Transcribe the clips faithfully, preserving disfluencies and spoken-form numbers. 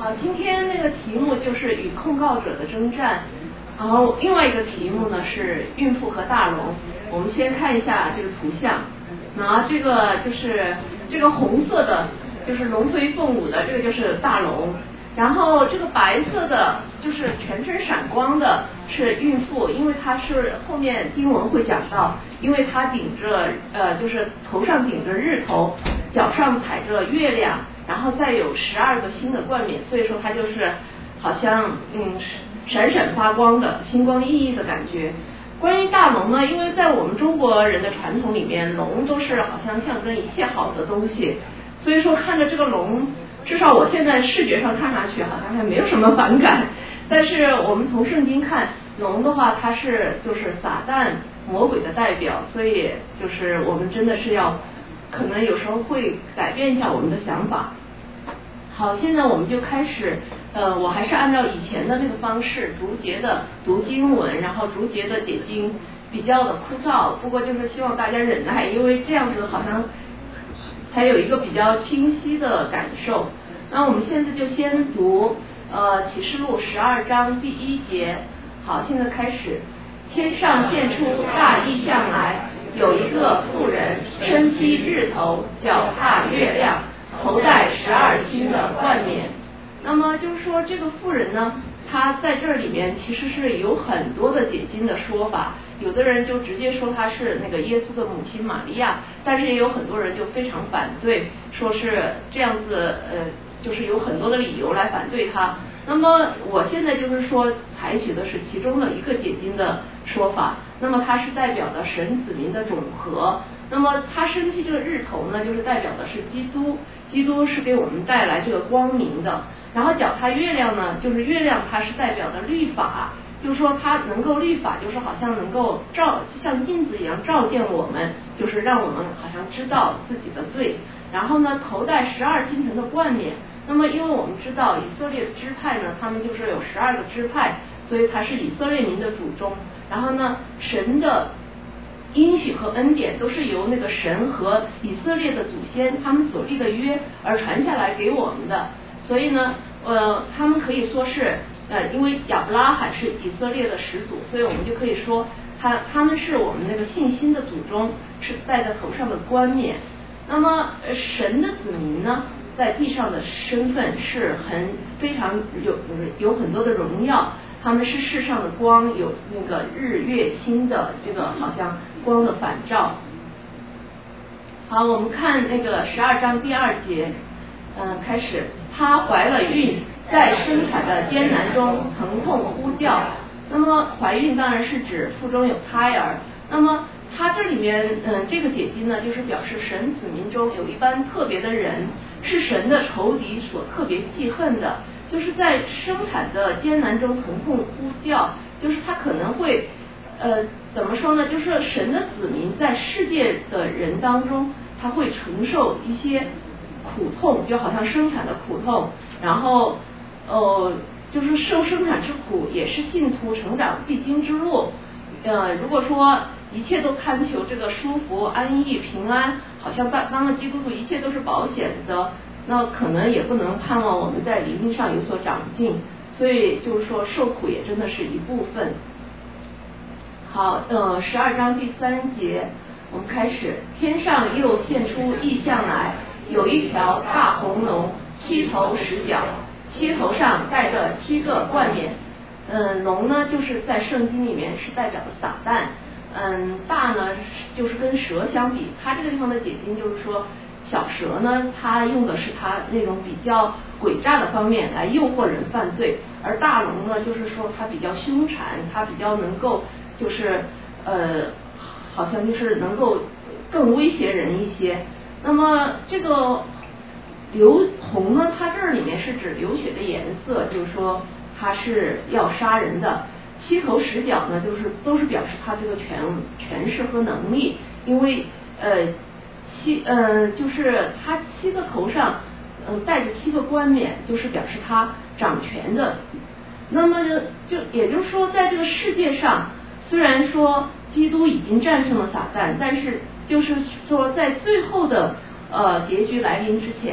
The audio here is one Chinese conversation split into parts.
好，今天那个题目就是与控告者的征战，然后另外一个题目呢是孕妇和大龙。我们先看一下这个图像，然后这个就是这个红色的，就是龙飞凤舞的，这个就是大龙。然后这个白色的就是全身闪光的是孕妇，因为她是后面经文会讲到，因为她顶着呃就是头上顶着日头，脚上踩着月亮，然后再有十二个星的冠冕，所以说她就是好像嗯闪闪发光的星光熠熠的感觉。关于大龙呢，因为在我们中国人的传统里面，龙都是好像象征一切好的东西，所以说看着这个龙，至少我现在视觉上看上去好像还没有什么反感。但是我们从圣经看龙的话，它是就是撒旦魔鬼的代表，所以就是我们真的是要可能有时候会改变一下我们的想法。好，现在我们就开始呃，我还是按照以前的那个方式逐节的读经文，然后逐节的解经，比较的枯燥，不过就是希望大家忍耐，因为这样子好像才有一个比较清晰的感受。那我们现在就先读呃启示录十二章第一节。好，现在开始。天上现出大异象来，有一个妇人身披日头，脚踏月亮，头戴十二星的冠冕。那么就是说这个妇人呢，她在这里面其实是有很多的解经的说法，有的人就直接说她是那个耶稣的母亲玛利亚，但是也有很多人就非常反对，说是这样子呃，就是有很多的理由来反对她。那么我现在就是说采取的是其中的一个解经的说法，那么它是代表的神子民的总和。那么它身披这个日头呢，就是代表的是基督，基督是给我们带来这个光明的。然后脚踏月亮呢，就是月亮它是代表的律法，就是说它能够律法，就是好像能够照像镜子一样照见我们，就是让我们好像知道自己的罪。然后呢，头戴十二星辰的冠冕。那么因为我们知道以色列的支派呢，他们就是有十二个支派，所以它是以色列民的祖宗。然后呢，神的应许和恩典都是由那个神和以色列的祖先他们所立的约而传下来给我们的。所以呢呃，他们可以说是呃，因为亚伯拉罕是以色列的始祖，所以我们就可以说他他们是我们那个信心的祖宗，是戴在头上的冠冕。那么神的子民呢，在地上的身份是很非常有有很多的荣耀，他们是世上的光，有那个日月星的这个好像光的反照。好，我们看那个十二章第二节，嗯、呃，开始，她怀了孕，在生产的艰难中疼痛呼叫。那么怀孕当然是指腹中有胎儿。那么它这里面嗯，这个解经呢，就是表示神子民中有一般特别的人，是神的仇敌所特别记恨的，就是在生产的艰难中疼痛呼叫，就是他可能会呃怎么说呢，就是神的子民在世界的人当中，他会承受一些苦痛，就好像生产的苦痛，然后呃就是受生产之苦也是信徒成长必经之路。呃如果说一切都贪求这个舒服安逸平安，好像当当了基督徒一切都是保险的，那可能也不能盼望我们在灵命上有所长进，所以就是说受苦也真的是一部分。好，呃十二章第三节我们开始。天上又现出异象来，有一条大红龙，七头十角，七头上带着七个冠冕。嗯，龙呢就是在圣经里面是代表的撒旦。嗯，大呢就是跟蛇相比，它这个地方的解经就是说，小蛇呢它用的是它那种比较诡诈的方面来诱惑人犯罪，而大龙呢就是说它比较凶残，它比较能够就是呃好像就是能够更威胁人一些。那么这个流红呢，它这里面是指流血的颜色，就是说它是要杀人的。七头十角呢，就是都是表示他这个权权势和能力，因为呃七呃就是他七个头上嗯、呃、带着七个冠冕，就是表示他掌权的。那么就也就是说，在这个世界上，虽然说基督已经战胜了撒旦，但是就是说在最后的呃结局来临之前，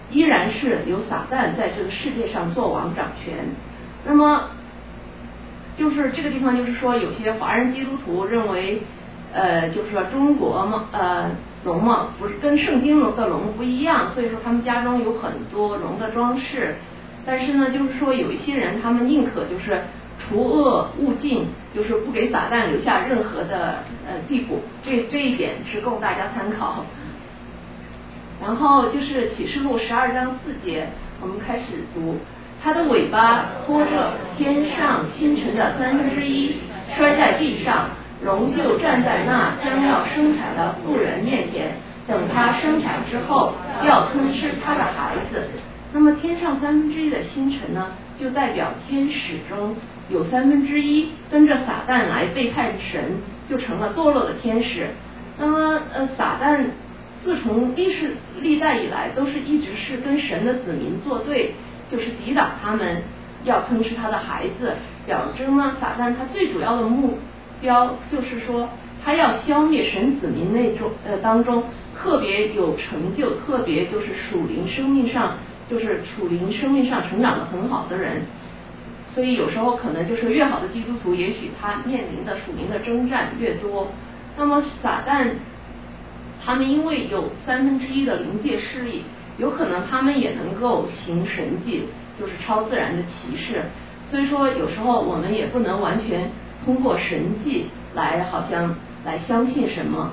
依然是由撒旦在这个世界上做王掌权。那么就是这个地方就是说，有些华人基督徒认为呃就是说中国嘛呃龙嘛不是跟圣经龙的龙不一样，所以说他们家中有很多龙的装饰。但是呢就是说有一些人他们宁可就是除恶务尽，就是不给撒旦留下任何的呃地步，这这一点是供大家参考。然后就是启示录十二章四节，我们开始读，它的尾巴拖着天上星辰的三分之一摔在地上，龙就站在那将要生产的妇人面前，等她生产之后要吞吃她的孩子。那么天上三分之一的星辰呢，就代表天使中有三分之一跟着撒旦来背叛神，就成了堕落的天使。那么呃，撒旦自从历史历代以来，都是一直是跟神的子民作对，就是抵挡他们，要吞吃他的孩子。表征呢，撒旦他最主要的目标就是说，他要消灭神子民那种呃当中特别有成就、特别就是属灵生命上就是属灵生命上成长的很好的人。所以有时候可能就是越好的基督徒，也许他面临的属灵的征战越多。那么撒旦他们因为有三分之一的灵界势力，有可能他们也能够行神迹，就是超自然的奇事。所以说有时候我们也不能完全通过神迹来好像来相信什么。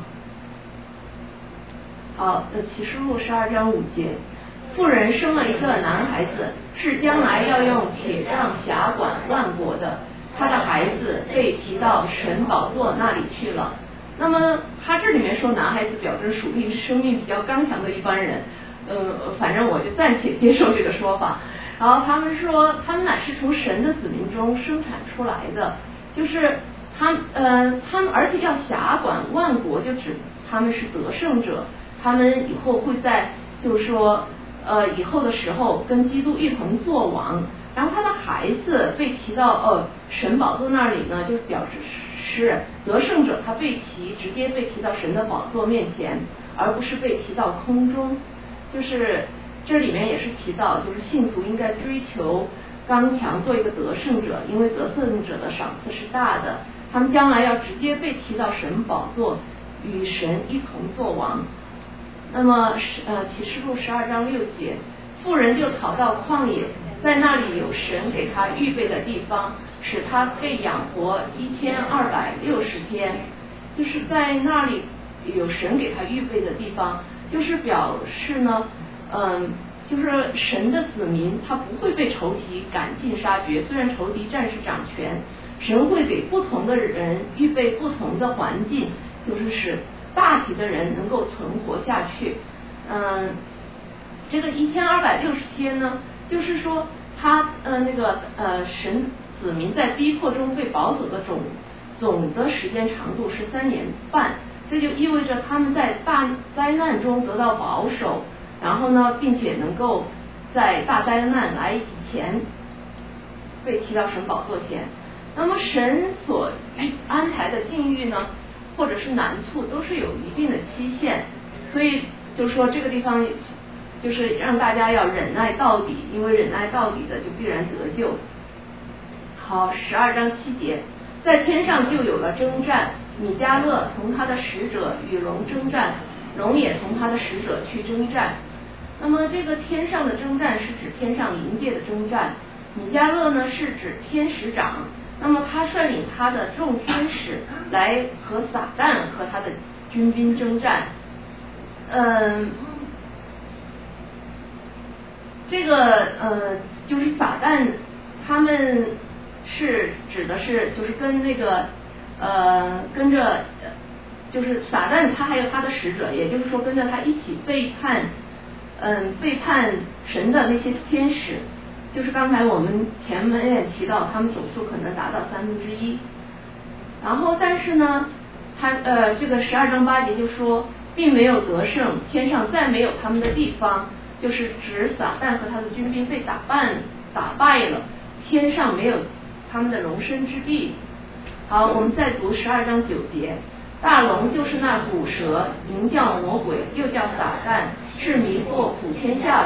好，呃，启示录十二章五节，妇人生了一个男孩子，是将来要用铁杖辖管万国的，他的孩子被提到神宝座那里去了。那么他这里面说男孩子表征属灵生命比较刚强的一般人，呃，反正我就暂且接受这个说法。然后他们说他们乃是从神的子民中生产出来的，就是他呃他们而且要辖管万国，就指他们是得胜者，他们以后会在就是说呃以后的时候跟基督一同作王。然后他的孩子被提到呃神宝座那里呢，就表示是得胜者，他被提直接被提到神的宝座面前，而不是被提到空中。就是这里面也是提到，就是信徒应该追求刚强，做一个得胜者，因为得胜者的赏赐是大的，他们将来要直接被提到神宝座，与神一同作王。那么呃启示录十二章六节，妇人就逃到旷野，在那里有神给他预备的地方，使他被养活一千二百六十天。就是在那里有神给他预备的地方，就是表示呢嗯，就是神的子民他不会被仇敌赶尽杀绝，虽然仇敌暂时掌权，神会给不同的人预备不同的环境，就是使大体的人能够存活下去。嗯，这个一千二百六十天呢，就是说他呃那个呃神子民在逼迫中被保守的总总的时间长度是三年半，这就意味着他们在大灾难中得到保守，然后呢并且能够在大灾难来以前被提到神宝座前。那么神所安排的境遇呢，或者是难处，都是有一定的期限，所以就是说这个地方就是让大家要忍耐到底，因为忍耐到底的就必然得救。好，十二章七节，在天上就有了征战，米迦勒同他的使者与龙征战，龙也同他的使者去征战。那么这个天上的征战是指天上灵界的征战，米迦勒呢是指天使长，那么他率领他的众天使来和撒旦和他的军兵征战。嗯，这个呃就是撒旦他们是指的是就是跟那个呃跟着就是撒旦他还有他的使者，也就是说跟着他一起背叛嗯背叛神的那些天使，就是刚才我们前面也提到他们总数可能达到三分之一。然后但是呢他呃这个十二章八节就说并没有得胜，天上再没有他们的地方，就是指撒旦和他的军兵被打败打败了，天上没有他们的容身之地。好，我们再读十二章九节，大龙就是那古蛇，名叫魔鬼，又叫撒旦，是迷惑普天下的，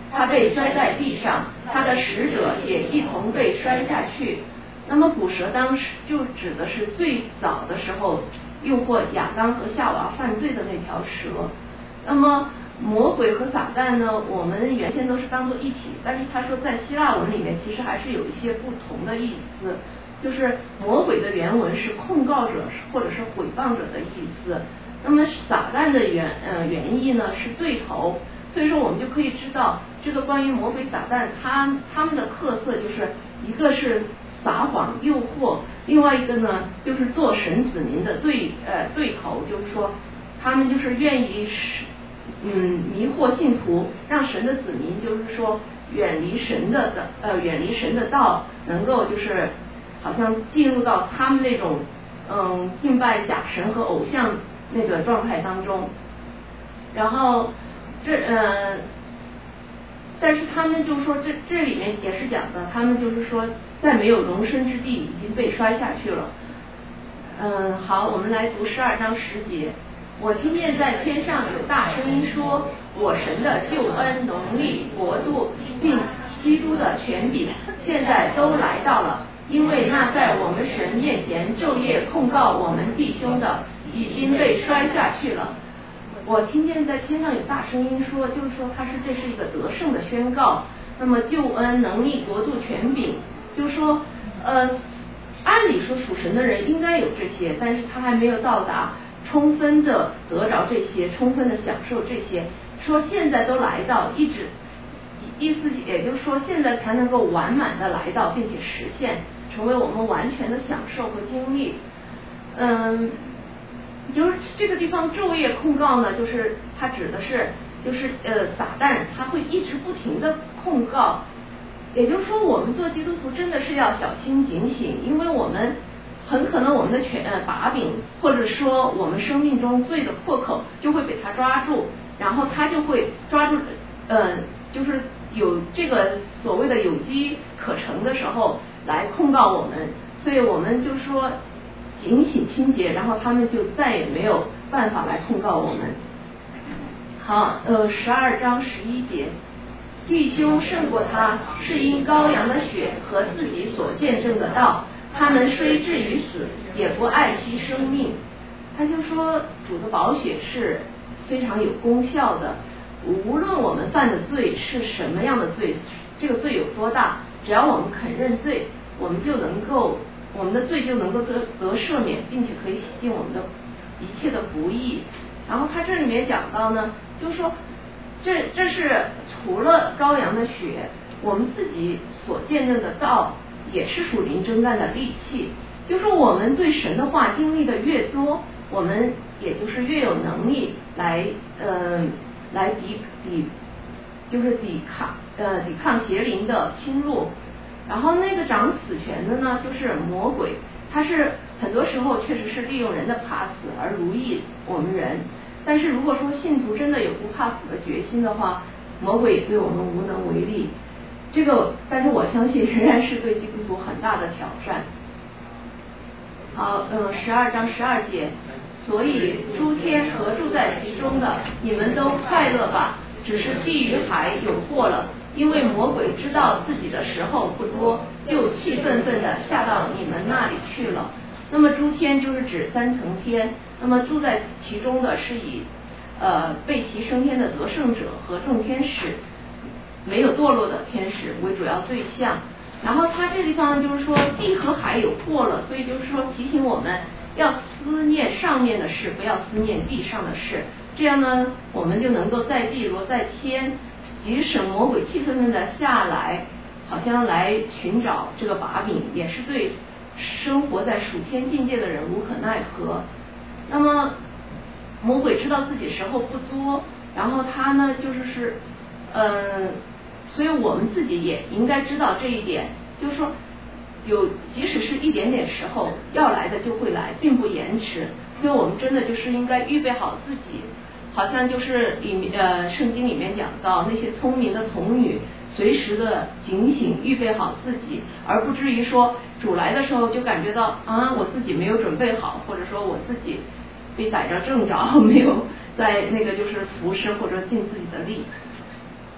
他被摔在地上，他的使者也一同被摔下去。那么捕蛇当时就指的是最早的时候诱惑亚当和夏娃犯罪的那条蛇。那么魔鬼和撒旦呢，我们原先都是当作一体，但是他说在希腊文里面其实还是有一些不同的意思，就是魔鬼的原文是控告者或者是毁谤者的意思，那么撒旦的原呃原意呢是对头。所以说我们就可以知道这个关于魔鬼撒旦他他们的特色，就是一个是撒谎诱惑，另外一个呢就是做神子民的对呃对头，就是说他们就是愿意是嗯迷惑信徒，让神的子民就是说远离神的呃远离神的道，能够就是好像进入到他们那种嗯敬拜假神和偶像那个状态当中。然后这呃但是他们就是说这这里面也是讲的，他们就是说在没有容身之地已经被摔下去了。嗯，好，我们来读十二章十节。我听见在天上有大声音说，我神的救恩、能力、国度并基督的权柄现在都来到了，因为那在我们神面前昼夜控告我们弟兄的已经被摔下去了。我听见在天上有大声音说，就是说他是这是一个得胜的宣告。那么救恩、能力、国度、权柄，就是说呃按理说属神的人应该有这些，但是他还没有到达充分的得着这些，充分的享受这些，说现在都来到，一直意思也就是说现在才能够完满的来到并且实现，成为我们完全的享受和经历。嗯，就是这个地方昼夜控告呢，就是它指的是就是呃撒旦他会一直不停的控告，也就是说我们做基督徒真的是要小心警醒，因为我们很可能我们的权呃把柄，或者说我们生命中罪的破口就会被他抓住，然后他就会抓住呃就是有这个所谓的有机可乘的时候来控告我们，所以我们就说警醒清洁，然后他们就再也没有办法来控告我们。好，呃十二章十一节，弟兄胜过他，是因羔羊的血和自己所见证的道，他们虽至于死，也不爱惜生命。他就说主的宝血是非常有功效的，无论我们犯的罪是什么样的罪，这个罪有多大，只要我们肯认罪，我们就能够我们的罪就能够得得赦免，并且可以洗净我们的一切的不义。然后他这里面讲到呢，就是说这这是除了羔羊的血，我们自己所见证的道也是属灵征战的利器。就是说我们对神的话经历的越多，我们也就是越有能力来呃来抵抵就是抵抗呃抵抗邪灵的侵入。然后那个掌死权的呢，就是魔鬼，他是很多时候确实是利用人的怕死而奴役我们人。但是如果说信徒真的有不怕死的决心的话，魔鬼也对我们无能为力。这个，但是我相信仍然是对基督徒很大的挑战。好，嗯，十二章十二节，所以诸天和住在其中的，你们都快乐吧。只是地与海有祸了，因为魔鬼知道自己的时候不多，就气愤愤的下到你们那里去了。那么诸天就是指三层天，那么住在其中的是以呃被提升天的得胜者和众天使，没有堕落的天使为主要对象。然后他这地方就是说地和海有祸了，所以就是说提醒我们要思念上面的事，不要思念地上的事，这样呢我们就能够在地如在天，即使魔鬼气愤愤的下来，好像来寻找这个把柄，也是对生活在属天境界的人无可奈何。那么魔鬼知道自己时候不多，然后他呢就是是呃所以我们自己也应该知道这一点，就是说有即使是一点点时候要来的就会来，并不延迟。所以我们真的就是应该预备好自己，好像就是里面呃圣经里面讲到那些聪明的童女随时的警醒，预备好自己，而不至于说主来的时候就感觉到啊我自己没有准备好，或者说我自己被逮着正着，没有在那个就是服侍或者尽自己的力。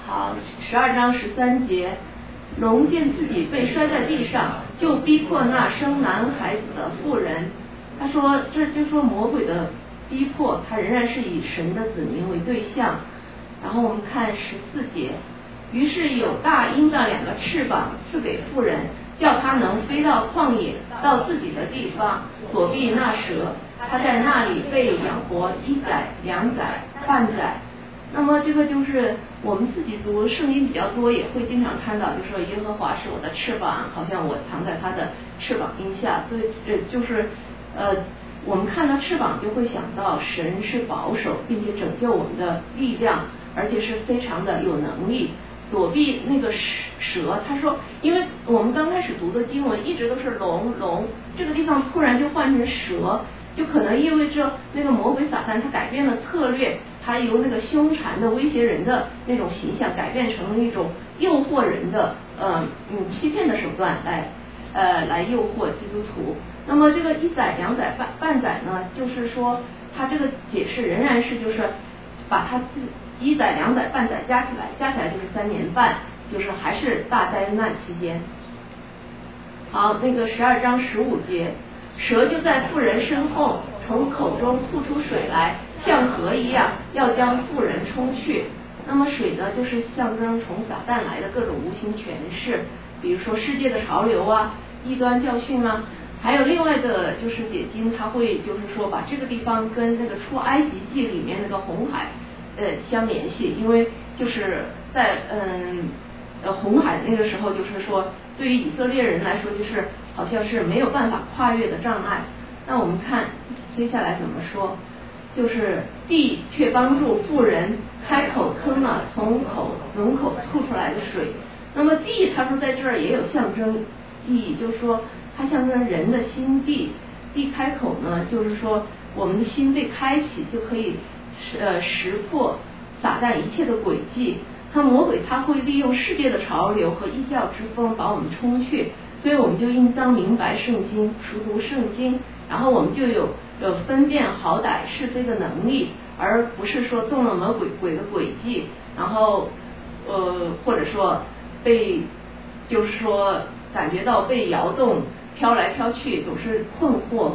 好，十二章十三节，龙见自己被摔在地上，就逼迫那生男孩子的妇人。他说，这就说魔鬼的逼迫，他仍然是以神的子民为对象。然后我们看十四节，于是有大鹰的两个翅膀赐给妇人，叫他能飞到旷野，到自己的地方，躲避那蛇。他在那里被养活一载、两载、半载。那么这个就是我们自己读圣经比较多，也会经常看到，就说耶和华是我的翅膀，好像我藏在他的翅膀荫下。所以呃就是呃我们看到翅膀就会想到神是保守并且拯救我们的力量，而且是非常的有能力躲避那个蛇。他说，因为我们刚开始读的经文一直都是龙龙，这个地方突然就换成蛇，就可能意味着那个魔鬼撒旦他改变了策略，他由那个凶残的威胁人的那种形象改变成了一种诱惑人的呃嗯欺骗的手段来呃来诱惑基督徒。那么这个一载、两载、半半载呢，就是说他这个解释仍然是就是把他自一载、两载、半载加起来，加起来就是三年半，就是还是大灾难期间。好，那个十二章十五节，蛇就在妇人身后，从口中吐出水来，像河一样，要将妇人冲去。那么水呢，就是象征从撒旦来的各种无形权势，比如说世界的潮流啊、异端教训啊，还有另外的就是解经，他会就是说把这个地方跟那个出埃及记里面那个红海呃相联系，因为就是在嗯呃红海那个时候，就是说对于以色列人来说，就是好像是没有办法跨越的障碍。那我们看接下来怎么说，就是地却帮助妇人开口吞了从口龙口吐出来的水。那么地他说在这儿也有象征意义，就是说它象征人的心地，地开口呢，就是说我们的心被开启，就可以呃识破撒旦一切的诡计。他魔鬼他会利用世界的潮流和异教之风把我们冲去，所以我们就应当明白圣经，熟读圣经，然后我们就有有分辨好歹是非的能力，而不是说中了魔鬼鬼的诡计，然后呃或者说被就是说感觉到被摇动飘来飘去，总是困惑。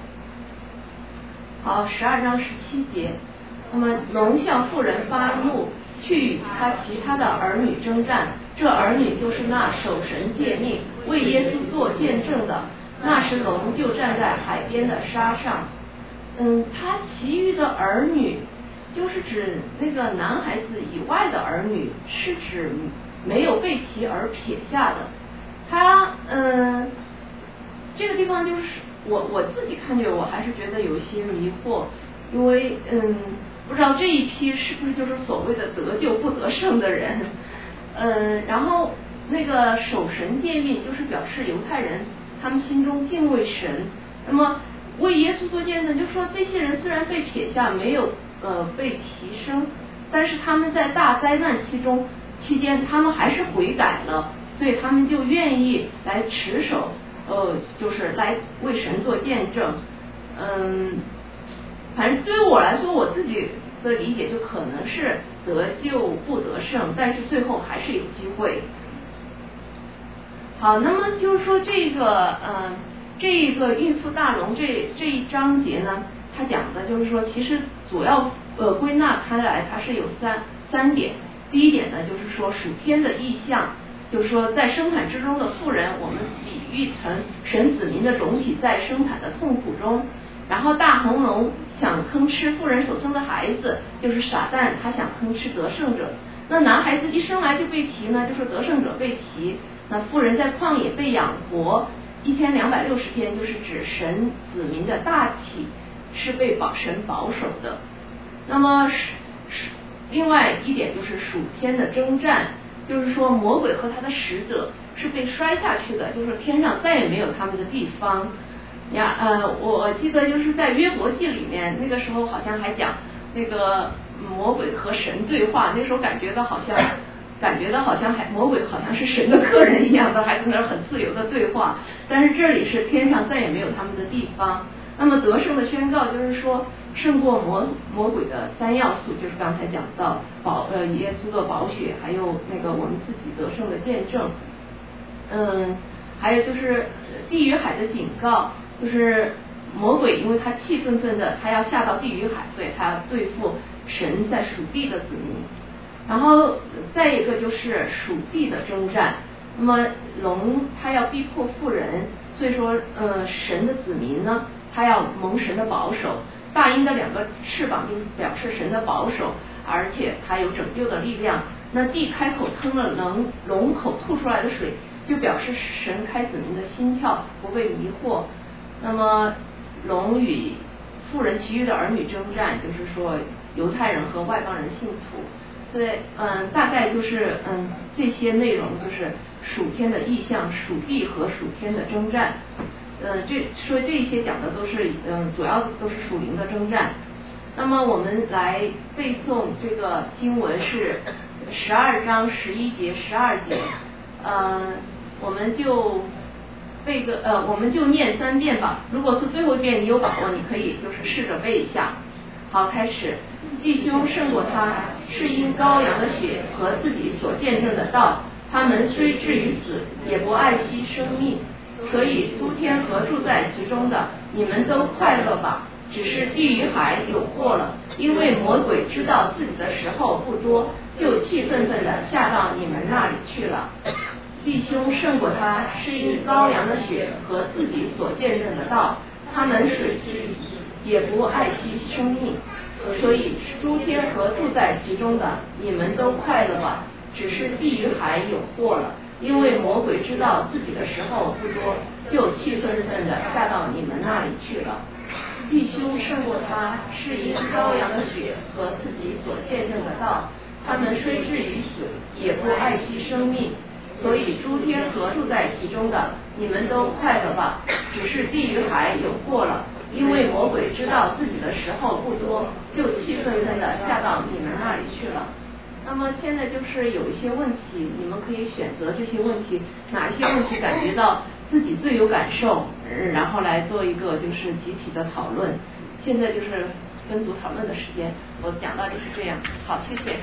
好，十二章十七节，那么龙向妇人发怒，去与他其他的儿女征战，这儿女就是那守神诫命为耶稣做见证的。那时龙就站在海边的沙上。嗯，他其余的儿女就是指那个男孩子以外的儿女，是指没有被提而撇下的。他嗯，这个地方就是我我自己看见，我还是觉得有一些迷惑，因为嗯，不知道这一批是不是就是所谓的得救不得胜的人。嗯，然后那个守神诫命就是表示犹太人他们心中敬畏神，那么为耶稣做见证，就说这些人虽然被撇下，没有呃被提升，但是他们在大灾难期中期间，他们还是悔改了，所以他们就愿意来持守，呃，就是来为神做见证。嗯，反正对于我来说，我自己的理解就可能是得救不得胜，但是最后还是有机会。好，那么就是说这个嗯。这个孕妇大龙这这一章节呢，它讲的就是说，其实主要呃归纳开来，它是有三三点。第一点呢，就是说属天的意象，就是说在生产之中的妇人，我们比喻成神子民的种体在生产的痛苦中。然后大红龙想吞吃妇人所生的孩子，就是撒旦他想吞吃得胜者。那男孩子一生来就被提呢，就是得胜者被提。那妇人在旷野被养活。一千两百六十天就是指神子民的大体是被保神保守的。那么另外一点就是属天的征战，就是说魔鬼和他的使者是被摔下去的，就是天上再也没有他们的地方呀。呃，我记得就是在约伯记里面，那个时候好像还讲那个魔鬼和神对话，那时候感觉到好像感觉到好像还魔鬼好像是神的客人一样的，还在那儿很自由的对话。但是这里是天上再也没有他们的地方。 那么得胜的宣告就是说，胜过魔魔鬼的三要素，就是刚才讲到宝呃耶稣的宝血，还有那个我们自己得胜的见证。嗯，还有就是地狱海的警告，就是魔鬼因为他气愤愤的，他要下到地狱海，所以他要对付神在属地的子民。然后再一个就是属地的征战，那么龙他要逼迫妇人，所以说呃神的子民呢，他要蒙神的保守。大鹰的两个翅膀就是表示神的保守，而且它有拯救的力量。那地开口吞了龙龙口吐出来的水，就表示神开子民的心窍，不被迷惑。那么龙与妇人其余的儿女征战，就是说犹太人和外邦人信徒。对，嗯，大概就是嗯这些内容就是属天的意象，属地和属天的征战。嗯，这说这些讲的都是嗯主要都是属灵的征战。那么我们来背诵这个经文是十二章十一节十二节，呃，我们就背个呃我们就念三遍吧。如果是最后一遍你有把握，你可以就是试着背一下。好，开始。弟兄胜过他，是因羔羊的血和自己所见证的道。他们虽至于死，也不爱惜生命。所以诸天和住在其中的，你们都快乐吧。只是地狱海有祸了，因为魔鬼知道自己的时候不多，就气愤愤的下到你们那里去了。弟兄胜过他，是因羔羊的血和自己所见证的道。他们虽至于死，也不爱惜生命。所以诸天和住在其中的，你们都快乐吧。只是地狱海有祸了，因为魔鬼知道自己的时候不多，就气愤愤的下到你们那里去了。弟兄胜过他，是因羔羊的血和自己所见证的道。他们虽至于死，也不爱惜生命。所以诸天和住在其中的，你们都快乐吧。只是地狱海有祸了，因为魔鬼知道自己的时候不多，就气愤愤的下到你们那里去了。那么现在就是有一些问题，你们可以选择这些问题，哪一些问题感觉到自己最有感受，然后来做一个就是集体的讨论。现在就是分组讨论的时间，我讲到就是这样。好，谢谢。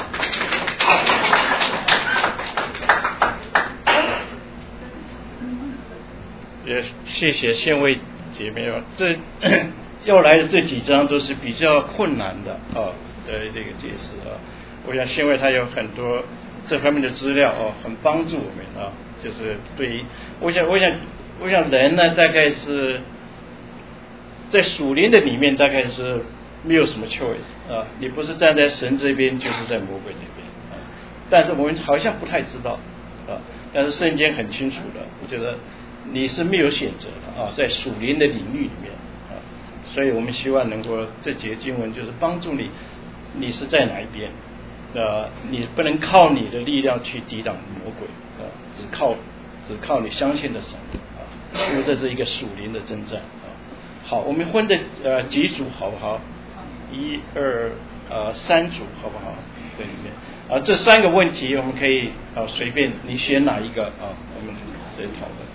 也谢谢县委姐妹啊，这要来的这几章都是比较困难的啊的这个解释啊。我想县委他有很多这方面的资料哦，很帮助我们啊。就是对于，我想，我想，我想人呢，大概是在属灵的里面，大概是没有什么 choice 啊。你不是站在神这边，就是在魔鬼这边啊。但是我们好像不太知道啊，但是圣经很清楚的，就是你是没有选择的啊，在属灵的领域里面啊。所以我们希望能够这节经文就是帮助你，你是在哪一边？呃，你不能靠你的力量去抵挡魔鬼啊，只靠只靠你相信的神啊，因为这是一个属灵的征战啊。好，我们分的呃几组好不好？一二呃三组好不好？在里面啊，这三个问题我们可以啊随便你选哪一个啊，我们直接讨论。